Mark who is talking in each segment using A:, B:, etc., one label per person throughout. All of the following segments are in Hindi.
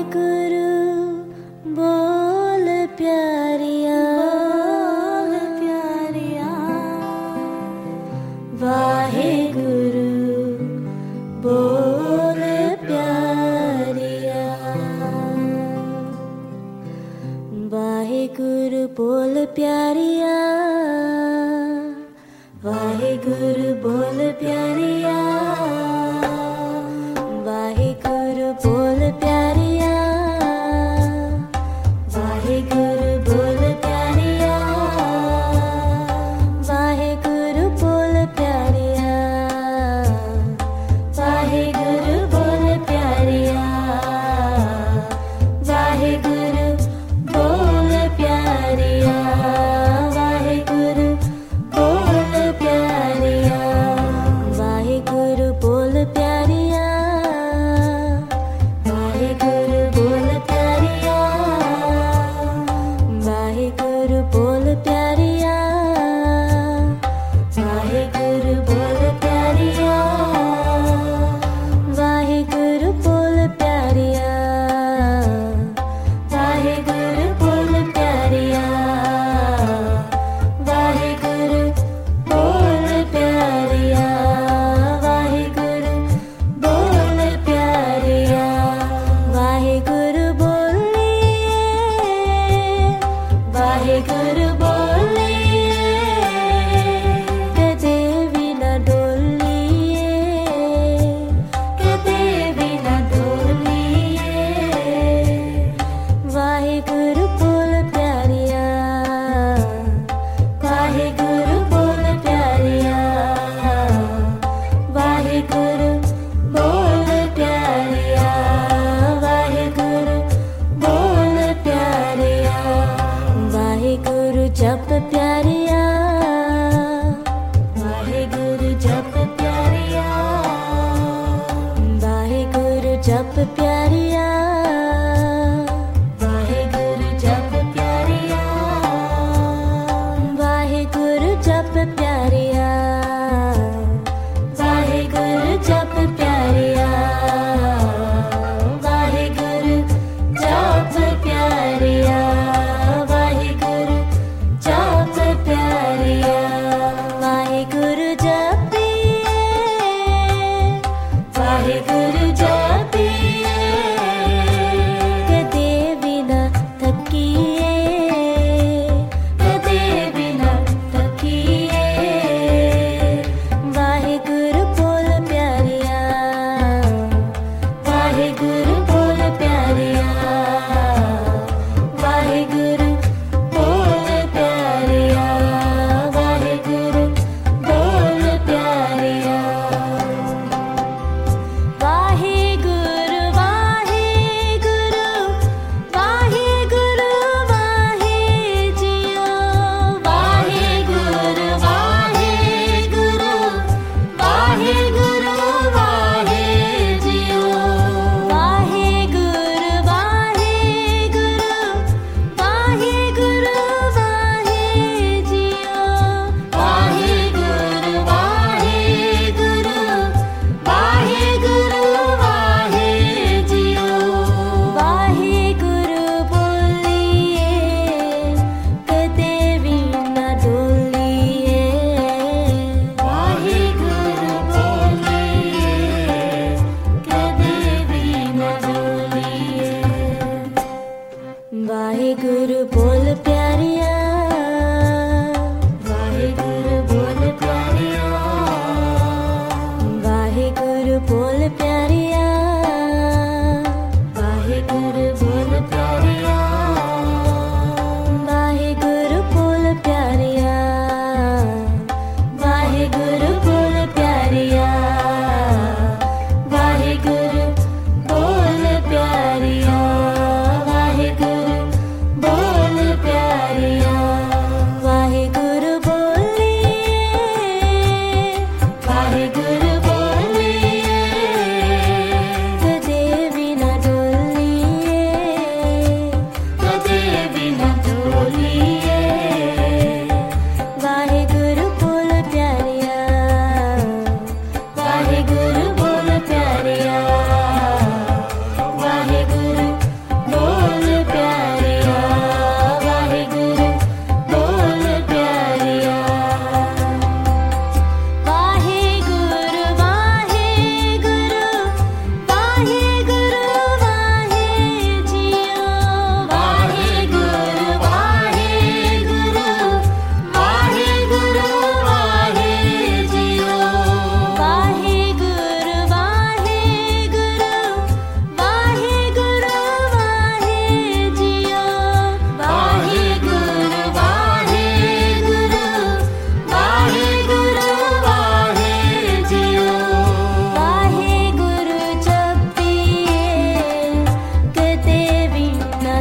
A: वाहेगुरु बोल प्यारिया, वाहेगुरु बोल प्यारिया, वाहेगुरु बोल प्यारिया, वाहेगुरु बोल प्यारिया, वाहेगुरु बोल प्यारिया, वाहेगुरु बोल प्यारिया, वाहेगुरु बोल प्यारिया, वाहेगुरु बोल प्यारिया, वाहेगुरु बोल प्यारिया, वाहेगुरु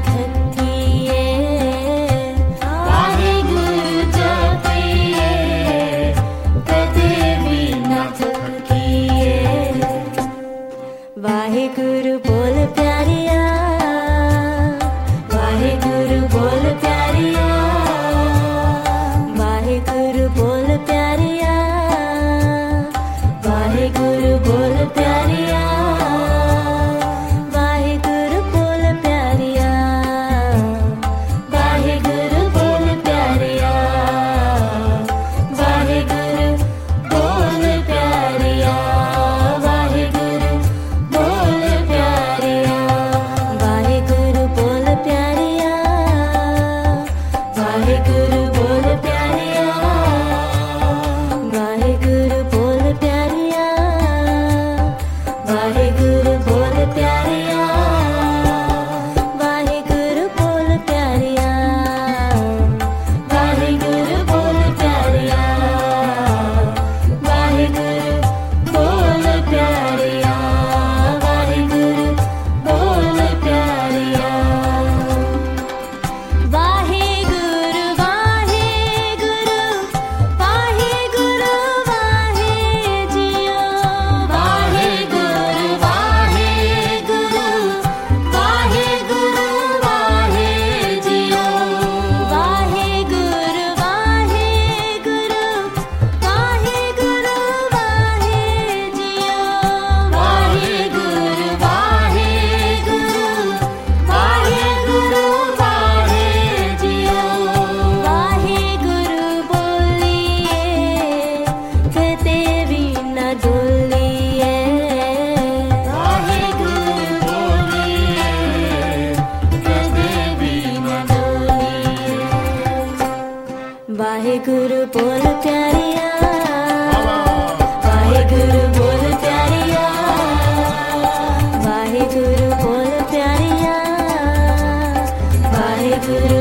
A: थकिए, वाहेगुरु जपिए कदे भी ना थकिए। वाहेगुरु बोल प्यारिया, वाहेगुरु बोल प्यारिया, वाहेगुरु बोल प्यारिया, वाहेगुरु बोल प्यारिया, वाहेगुरु बोल प्यारिया, वाहेगुरु बोल प्यारिया, वाहेगुरु बोल प्यारिया, वाहेगुरु बोल प्यारिया, वाहेगुरु बोल प्यारिया, वाहेगुरु बोल प्यारिया, वाहेगुरु बोल प्यारिया, वाहेगुरु बोल प्यारिया, वाहेगुरु बोल प्यारिया, वाहेगुरु बोल प्यारिया, वाहेगुरु बोल प्यारिया, वाहेगुरु बोल प्यारिया। वाहेगुरु वाहेगुरु वाहेगुरु वाहे जियो, वाहेगुरु वाहेगुरु वाहेगुरु वाहे जियो, वाहेगुरु वाहेगुरु वाहेगुरु वाहे जियो, वाहेगुरु वाहेगुरु वाहेगुरु वाहे जियो। वाहेगुरु बोलिए कदे भी ना डोलिए, वाहेगुरु बोलिए कदे भी ना डोलिए। वाहेगुरु बोल प्यारिया, वाहेगुरु बोल प्यारिया, वाहेगुरु बोल प्यारिया, वाहेगुरु